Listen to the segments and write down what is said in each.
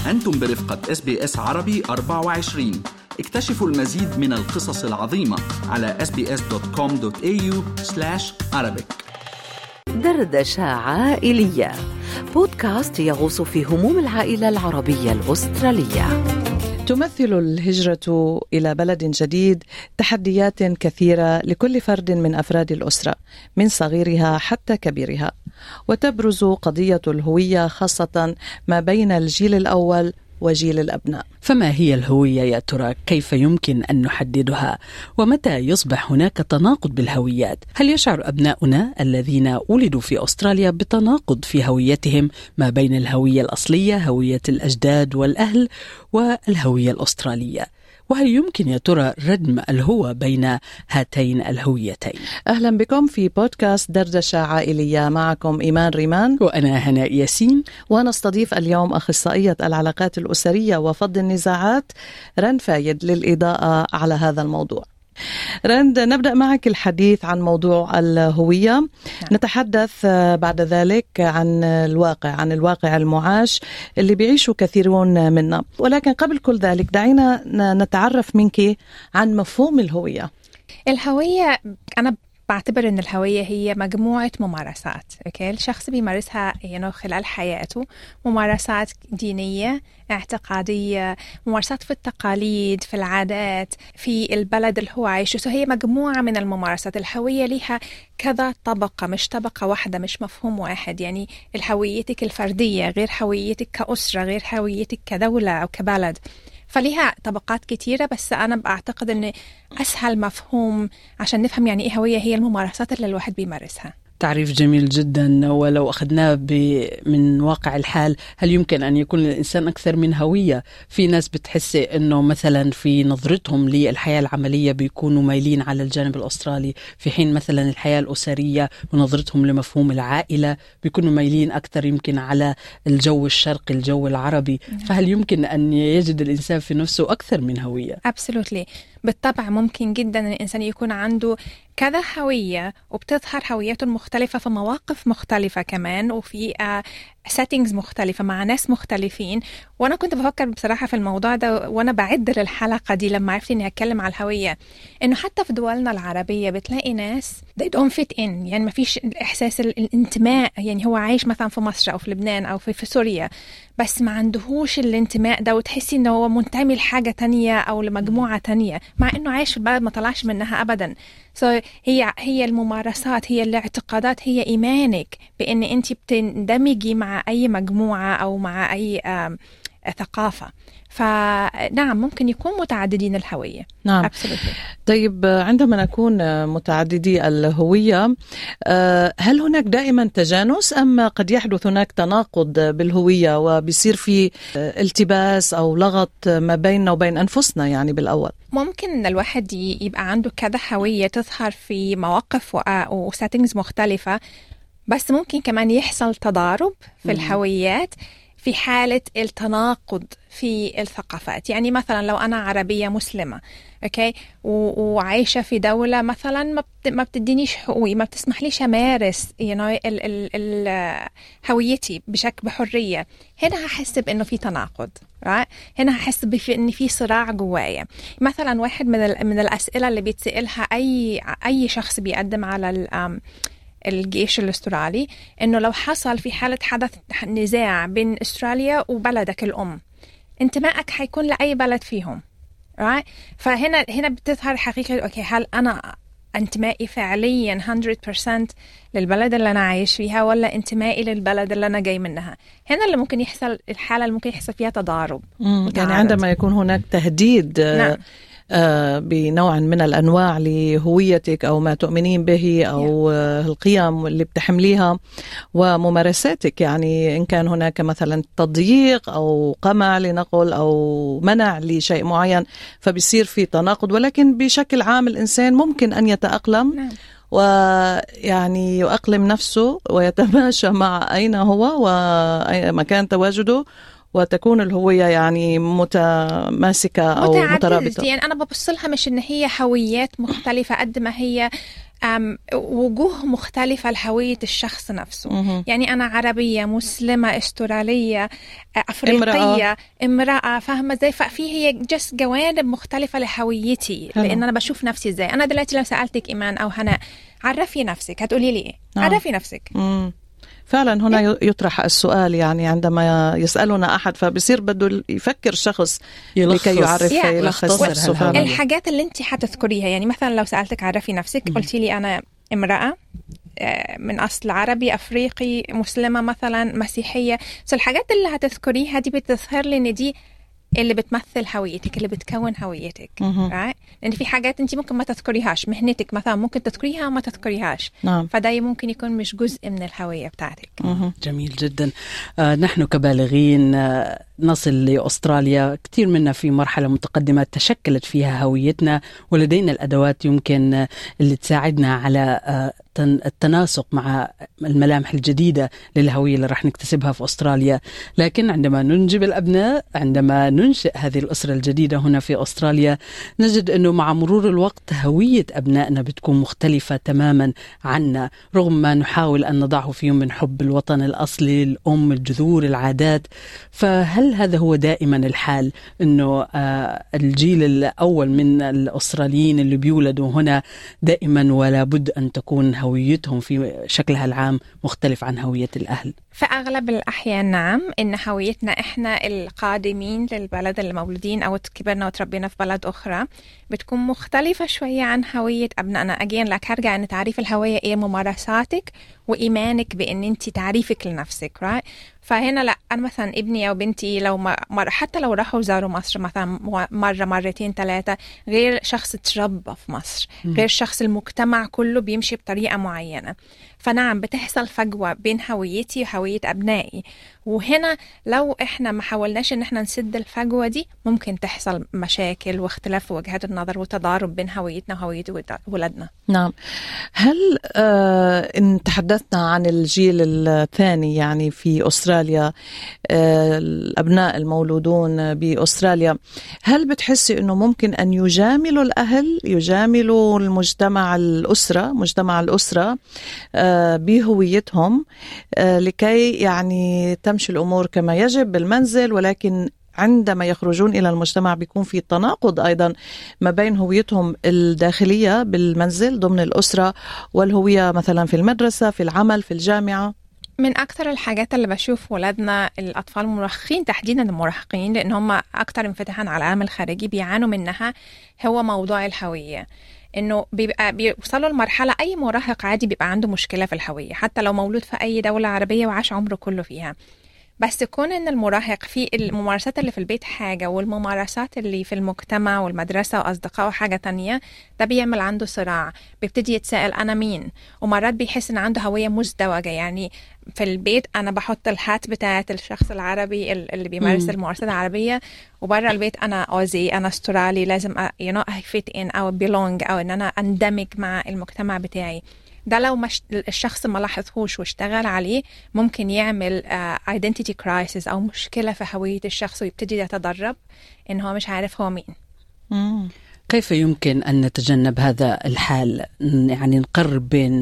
أنتم برفقة SBS عربي 24. اكتشفوا المزيد من القصص العظيمة على sbs.com.au/arabic. دردشة عائلية، بودكاست يغوص في هموم العائلة العربية الأسترالية. تمثل الهجرة إلى بلد جديد تحديات كثيرة لكل فرد من أفراد الأسرة، من صغيرها حتى كبيرها، وتبرز قضية الهوية خاصة ما بين الجيل الأول وجيل الأبناء. فما هي الهوية يا ترى؟ كيف يمكن أن نحددها؟ ومتى يصبح هناك تناقض بالهويات؟ هل يشعر أبناؤنا الذين ولدوا في أستراليا بتناقض في هويتهم ما بين الهوية الأصلية، هوية الأجداد والأهل، والهوية الأسترالية؟ وهل يمكن يا ترى ردم الهوى بين هاتين الهويتين؟ أهلا بكم في بودكاست دردشة عائلية، معكم إيمان ريمان وأنا هناء ياسين، ونستضيف اليوم أخصائية العلاقات الأسرية وفض النزاعات رند فايد للإضاءة على هذا الموضوع. رند، نبدأ معك الحديث عن موضوع الهوية. نتحدث بعد ذلك عن الواقع المعاش اللي بيعيشوا كثيرون منا، ولكن قبل كل ذلك دعينا نتعرف منك عن مفهوم الهوية. الهوية أنا بعتبر أن الهوية هي مجموعة ممارسات، الشخص بيمارسها خلال حياته، ممارسات دينية، اعتقادية، ممارسات في التقاليد، في العادات، في البلد اللي هو عايشه. هي مجموعة من الممارسات. الهوية لها كذا طبقة، مش طبقة واحدة، مش مفهوم واحد. يعني هويتك الفردية غير هويتك كأسرة، غير هويتك كدولة أو كبلد، فليها طبقات كتيرة. بس أنا بعتقد أن أسهل مفهوم عشان نفهم يعني إيه هوية هي الممارسات اللي الواحد بيمارسها. تعريف جميل جدا. ولو أخذناه من واقع الحال، هل يمكن أن يكون الإنسان أكثر من هوية؟ في ناس بتحس أنه مثلا في نظرتهم للحياة العملية بيكونوا مايلين على الجانب الأسترالي، في حين مثلا الحياة الأسرية ونظرتهم لمفهوم العائلة بيكونوا مايلين أكثر يمكن على الجو الشرقي، الجو العربي. فهل يمكن أن يجد الإنسان في نفسه أكثر من هوية؟ Absolutely. بالطبع ممكن جدا أن الإنسان يكون عنده كذا هوية، وبتظهر هويته المختلفة في مواقف مختلفة كمان، وفي settings مختلفة مع ناس مختلفين. وأنا كنت بفكر بصراحة في الموضوع ده وأنا بعد للحلقة دي لما عرفت إني هتكلم على الهوية، إنه حتى في دولنا العربية بتلاقي ناس they don't fit in، يعني ما فيش إحساس الانتماء. يعني هو عايش مثلا في مصر أو في لبنان أو في سوريا، بس ما عندهوش الانتماء ده، وتحسي إنه هو منتمي لحاجة تانية أو لمجموعة تانية، مع إنه عايش في البلد ما طلعش منها أبدا. هي الممارسات، هي الاعتقادات، هي إيمانك بأن أنت بتندمجي مع أي مجموعة أو مع أي ثقافة. فنعم ممكن يكون متعددين الهوية. نعم. Absolutely. طيب، عندما نكون متعددي الهوية، هل هناك دائما تجانس أم قد يحدث هناك تناقض بالهوية وبيصير في التباس أو لغط ما بيننا وبين أنفسنا يعني بالأول؟ ممكن أن الواحد يبقى عنده كذا هوية تظهر في مواقف وسيتنجز مختلفة، بس ممكن كمان يحصل تضارب في الهويات في حالة التناقض في الثقافات. يعني مثلا لو أنا عربية مسلمة وعايشة في دولة مثلا ما بتدينيش حقوقي، ما بتسمحليش أمارس هويتي بحرية، هنا هحس بأنه في تناقض. هنا هحس بأن في صراع جوايا. مثلا واحد من الأسئلة اللي بيتسألها أي شخص بيقدم على الجيش الأسترالي، إنه لو حصل في حالة حدث نزاع بين أستراليا وبلدك الأم، انتمائك حيكون لأي بلد فيهم. فهنا بتظهر حقيقة هل أنا انتمائي فعليا 100% للبلد اللي أنا عايش فيها، ولا انتمائي للبلد اللي أنا جاي منها؟ هنا اللي ممكن يحصل الحالة اللي ممكن يحصل فيها تضارب. يعني عندما يكون هناك تهديد نعم. بنوع من الأنواع لهويتك أو ما تؤمنين به أو القيم اللي بتحمليها وممارساتك، يعني إن كان هناك مثلا تضييق أو قمع لنقل أو منع لشيء معين، فبيصير في تناقض. ولكن بشكل عام الإنسان ممكن أن يتأقلم ويعني يؤقلم نفسه ويتماشى مع أين هو ومكان تواجده، وتكون الهوية يعني متماسكة أو مترابطة. يعني أنا ببص لها مش إن هي هويات مختلفة قد ما هي وجوه مختلفة لهوية الشخص نفسه. يعني أنا عربية، مسلمة، استرالية، أفريقية، امرأة، فاهمة زي ففي هي جس جوانب مختلفة لهويتي. لأن أنا بشوف نفسي إزاي. أنا دلوقتي لو سألتك إيمان أو هناء عرفي نفسك، هتقولي لي إيه؟ عرفي نفسك. فعلا هنا يطرح السؤال، يعني عندما يسألنا أحد فبصير بده يفكر شخص لكي يعرف يلخص نفسه. الحاجات اللي انت حتذكريها، يعني مثلا لو سألتك عرفي نفسك قلتي لي أنا امرأة من أصل عربي، أفريقي، مسلمة مثلا، مسيحية. الحاجات اللي هتذكريها دي بتظهر لي إن دي اللي بتمثل هويتك، اللي بتكون هويتك. لأن في حاجات أنت ممكن ما تذكريهاش، مهنتك مثلا ممكن تذكريها وما تذكريهاش. فده ممكن يكون مش جزء من الهوية بتاعتك. جميل جدا. نحن كبالغين نصل لأستراليا، كثير منا في مرحلة متقدمة تشكلت فيها هويتنا، ولدينا الأدوات يمكن اللي تساعدنا على التناسق مع الملامح الجديدة للهوية اللي راح نكتسبها في أستراليا. لكن عندما ننجب الأبناء، عندما ننشئ هذه الأسرة الجديدة هنا في أستراليا، نجد أنه مع مرور الوقت هوية أبنائنا بتكون مختلفة تماما عنا، رغم ما نحاول أن نضعه فيهم من حب الوطن الأصلي، الأم، الجذور، العادات. فهل هذا هو دائما الحال، أنه الجيل الأول من الأستراليين اللي بيولدوا هنا دائما ولا بد أن تكون هويتهم في شكلها العام مختلف عن هوية الأهل؟ في أغلب الأحيان نعم، إن هويتنا إحنا القادمين للبلد، اللي مولودين أو كبرنا وتربينا في بلد أخرى، بتكون مختلفة شوية عن هوية أبنائنا. أجين لك هرجع إن تعريف الهوية إيه؟ ممارساتك وإيمانك بإن أنت تعريفك لنفسك، right؟ فهنا لا، أنا مثلا ابني أو بنتي لو حتى لو راحوا زاروا مصر مثلا مرة مرتين ثلاثة، غير شخص تربى في مصر، غير شخص المجتمع كله بيمشي بطريقة معينة. فنعم بتحصل فجوة بين هويتي وهوية أبنائي. وهنا لو إحنا ما حاولناش إن إحنا نسد الفجوة دي، ممكن تحصل مشاكل واختلاف في وجهات النظر وتضارب بين هويتنا وهوية ولادنا. نعم. هل إن تحدثنا عن الجيل الثاني يعني في أستراليا، الأبناء المولودون بأستراليا، هل بتحسي إنه ممكن أن يجاملوا الأهل، يجاملوا المجتمع الأسرة بهويتهم لكي يعني تمشي الأمور كما يجب بالمنزل، ولكن عندما يخرجون إلى المجتمع بيكون في تناقض أيضا ما بين هويتهم الداخلية بالمنزل ضمن الأسرة والهوية مثلا في المدرسة، في العمل، في الجامعة؟ من أكثر الحاجات اللي بشوف ولادنا الأطفال المراهقين، تحديدا المراهقين، لأن هم أكثر انفتاحا على العالم الخارجي، بيعانوا منها، هو موضوع الهوية. إنه بيوصلوا لمرحلة أي مراهق عادي بيبقى عنده مشكلة في الهوية، حتى لو مولود في أي دولة عربية وعاش عمره كله فيها. بس كون إن المراهق في الممارسات اللي في البيت حاجة، والممارسات اللي في المجتمع والمدرسة وأصدقائه حاجة تانية، ده بيعمل عنده صراع، بيبتدي يتساءل أنا مين، ومرات بيحس إن عنده هوية مزدوجة. يعني في البيت أنا بحط الهات بتاعة الشخص العربي اللي بيمارس الممارسات العربية، وبرا البيت أنا أوزي، أنا استرالي، لازم I fit in أو belong، أو إن أنا أندمج مع المجتمع بتاعي. ده لو الشخص ما لاحظهوش واشتغل عليه، ممكن يعمل identity crisis أو مشكلة في هوية الشخص، ويبتدي يتدرب إن هو مش عارف هو مين. كيف يمكن أن نتجنب هذا الحال، يعني نقرب بين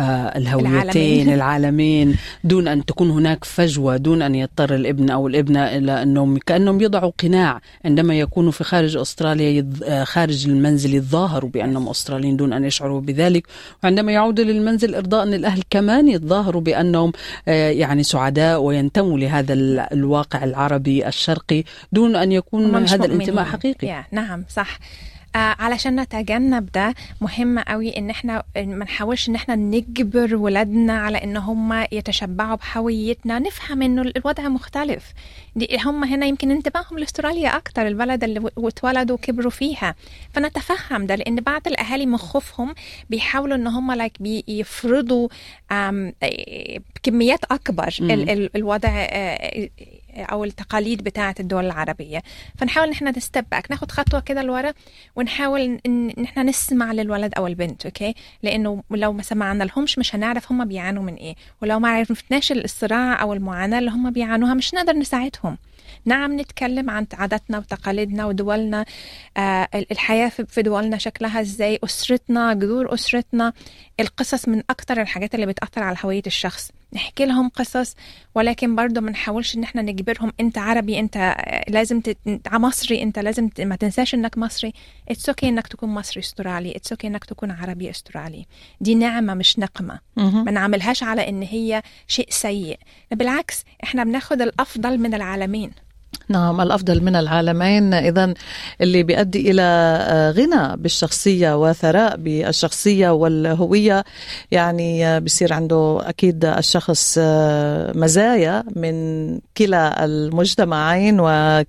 الهويتين العالمين دون أن تكون هناك فجوة، دون أن يضطر الابن أو الابنة إلى أنهم كأنهم يضعوا قناع عندما يكونوا في خارج أستراليا، خارج المنزل، يتظاهروا بأنهم أستراليين دون أن يشعروا بذلك، وعندما يعودوا للمنزل إرضاء للأهل كمان يتظاهروا بأنهم يعني سعداء وينتموا لهذا الواقع العربي الشرقي دون أن يكون هذا الانتماء حقيقي. نعم صح. علشان نتجنب ده مهم قوي ان احنا ما نحاولش ان احنا نجبر ولادنا على ان هم يتشبعوا بهويتنا. نفهم انه الوضع مختلف، دي هم هنا يمكن انتباههم لاستراليا اكتر، البلد اللي اتولدوا وكبروا فيها، فنتفهم ده. لان بعض الاهالي من خوفهم بيحاولوا ان هم بيفرضوا كميات اكبر الوضع او التقاليد بتاعه الدول العربيه. فنحاول ان احنا نستبك، ناخد خطوه كده لورا، ونحاول ان احنا نسمع للولد او البنت، اوكي؟ لانه لو ما سمعنا لهمش مش هنعرف هم بيعانوا من ايه، ولو ما عرفناش الصراع او المعاناه اللي هم بيعانوها مش نقدر نساعدهم. نعم نتكلم عن عاداتنا وتقاليدنا ودولنا، الحياة في دولنا شكلها ازاي، أسرتنا، جذور أسرتنا. القصص من أكتر الحاجات اللي بتأثر على هوية الشخص. نحكي لهم قصص، ولكن برضو ما نحاولش ان احنا نجبرهم انت عربي، انت لازم مصري، انت لازم ما تنساش انك مصري. اتس اوكي انك تكون مصري استرالي، اتس اوكي انك تكون عربي استرالي. دي نعمة مش نقمة. ما نعملهاش على ان هي شيء سيء، بالعكس احنا بناخد الافضل من العالمين. نعم، الأفضل من العالمين، إذن اللي بيؤدي إلى غنى بالشخصية وثراء بالشخصية والهوية. يعني بيصير عنده أكيد الشخص مزايا من كلا المجتمعين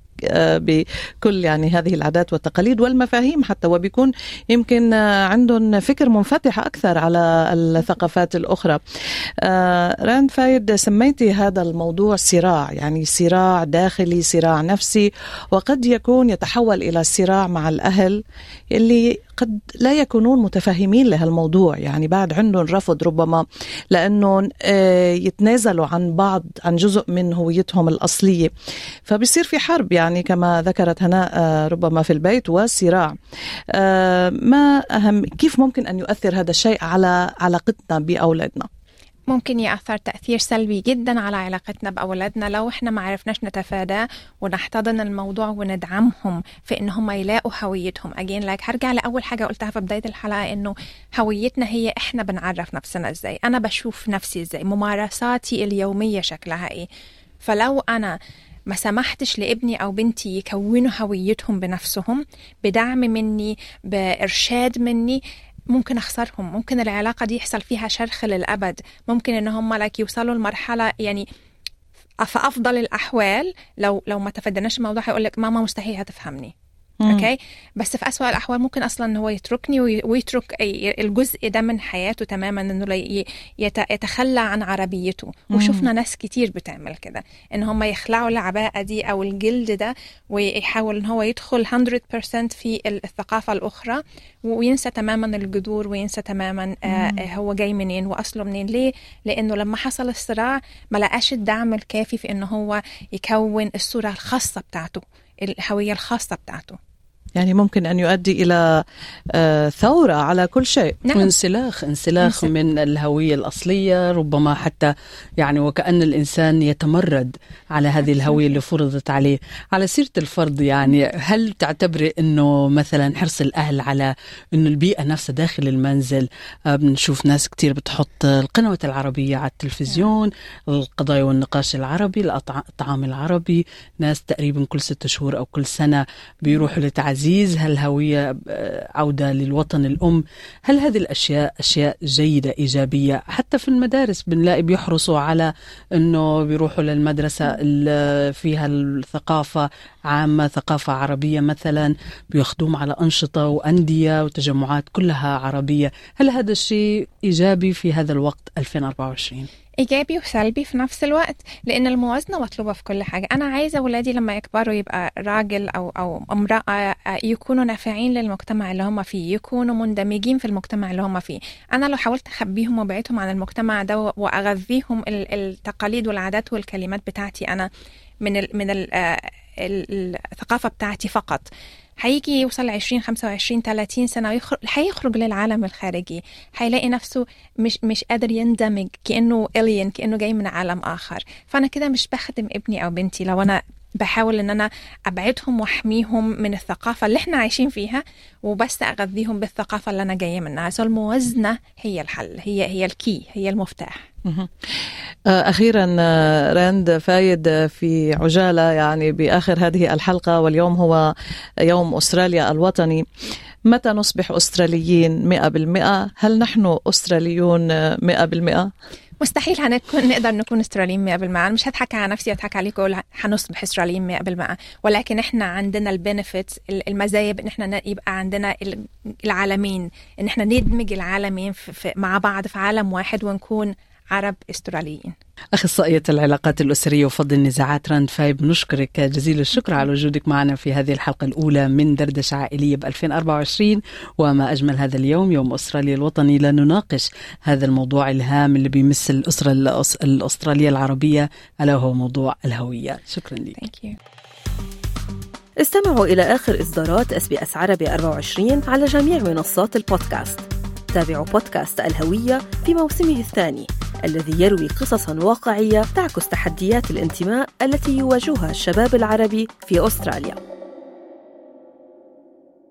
بكل يعني هذه العادات والتقاليد والمفاهيم حتى، وبيكون يمكن عندهم فكر منفتح أكثر على الثقافات الأخرى. راند فايد، سميتي هذا الموضوع صراع، يعني صراع داخلي، صراع نفسي، وقد يكون يتحول إلى صراع مع الأهل اللي قد لا يكونون متفاهمين لهالموضوع، يعني بعد عندهم رفض ربما لأنه يتنازلوا عن بعض، عن جزء من هويتهم الأصلية، فبيصير في حرب يعني كما ذكرت هناء ربما في البيت وصراع. ما أهم، كيف ممكن أن يؤثر هذا الشيء على علاقتنا بأولادنا؟ ممكن يأثر تأثير سلبي جدا على علاقتنا بأولادنا لو احنا ما عرفناش نتفاداه ونحتضن الموضوع وندعمهم في ان هم يلاقوا هويتهم. هرجع لأول حاجة قلتها في بداية الحلقة، انه هويتنا هي احنا بنعرف نفسنا ازاي، انا بشوف نفسي ازاي، ممارساتي اليومية شكلها ايه. فلو انا ما سمحتش لابني أو بنتي يكونوا هويتهم بنفسهم بدعم مني، بإرشاد مني، ممكن أخسرهم، ممكن العلاقة دي يحصل فيها شرخ للأبد، ممكن إن هم يوصلوا لمرحلة يعني في أفضل الأحوال لو ما تفدناش الموضوع هيقولك ماما مستحيل هتفهمني. اوكي، بس في أسوأ الأحوال ممكن أصلا هو يتركني ويترك الجزء ده من حياته تماما، إنه يتخلى عن عربيته. وشفنا ناس كتير بتعمل كده، إن هم يخلعوا العباءة دي أو الجلد ده ويحاول إن هو يدخل 100% في الثقافة الأخرى، وينسى تماما الجذور، وينسى تماما هو جاي منين وأصله منين. ليه؟ لأنه لما حصل الصراع ما لقاش الدعم الكافي في إنه هو يكون الصورة الخاصة بتاعته، الهوية الخاصة بتاعته. يعني ممكن أن يؤدي إلى ثورة على كل شيء. نعم. وانسلاخ من الهوية الأصلية، ربما حتى يعني وكأن الإنسان يتمرد على هذه الهوية اللي فرضت عليه. على سيرة الفرض، يعني هل تعتبري أنه مثلا حرص الأهل على أنه البيئة نفسها داخل المنزل، بنشوف ناس كتير بتحط القنوات العربية على التلفزيون، القضايا والنقاش العربي، الطعام العربي، ناس تقريبا كل 6 شهور أو كل سنة بيروحوا لتعزيز هالهوية، عودة للوطن الأم. هل هذه الأشياء أشياء جيدة إيجابية؟ حتى في المدارس بنلاقي بيحرصوا على أنه بيروحوا للمدرسة فيها الثقافة عامة، ثقافة عربية مثلا، بيخدموا على أنشطة وأندية وتجمعات كلها عربية. هل هذا الشيء إيجابي في هذا الوقت 2024؟ إيجابي وسلبي في نفس الوقت، لأن الموازنة مطلوبة في كل حاجة. أنا عايزة أولادي لما يكبروا يبقى راجل أو امرأة يكونوا نافعين للمجتمع اللي هم فيه، يكونوا مندمجين في المجتمع اللي هم فيه. أنا لو حاولت أخبيهم وبعدهم عن المجتمع ده وأغذيهم التقاليد والعادات والكلمات بتاعتي أنا من الثقافة بتاعتي فقط، هيجي يوصل 20 25 30 سنة هيخرج للعالم الخارجي، هيلاقي نفسه مش قادر يندمج، كأنه alien، كأنه جاي من عالم آخر. فأنا كده مش بخدم ابني أو بنتي لو أنا بحاول ان انا ابعدهم واحميهم من الثقافة اللي احنا عايشين فيها وبس اغذيهم بالثقافة اللي انا جاية منها. سو الموازنة هي الحل، هي الكي، هي المفتاح. أخيرا راند فايد، في عجالة يعني بآخر هذه الحلقة، واليوم هو يوم أستراليا الوطني، متى نصبح أستراليين 100%؟ هل نحن أستراليون 100%؟ مستحيل نقدر نكون استراليين 100%. أنا مش هضحك على نفسي وأضحك عليكم وأقول هنصبح استراليين 100%، ولكن إحنا عندنا البنفيت، المزايا بإن إحنا يبقى عندنا العالمين، إن إحنا ندمج العالمين مع بعض في عالم واحد ونكون عرب استراليين. أخصائية العلاقات الأسرية وفض النزاعات رند فايب، نشكرك جزيل الشكر على وجودك معنا في هذه الحلقة الأولى من دردشة عائلية ب2024. وما أجمل هذا اليوم، يوم أستراليا الوطني، لنناقش هذا الموضوع الهام اللي بيمس الأسرة الأسترالية العربية، ألا هو موضوع الهوية. شكرا لك. استمعوا إلى آخر إصدارات SBS عربي 24 على جميع منصات البودكاست. تابعوا بودكاست الهوية في موسمه الثاني الذي يروي قصصاً واقعية تعكس تحديات الانتماء التي يواجهها الشباب العربي في أستراليا.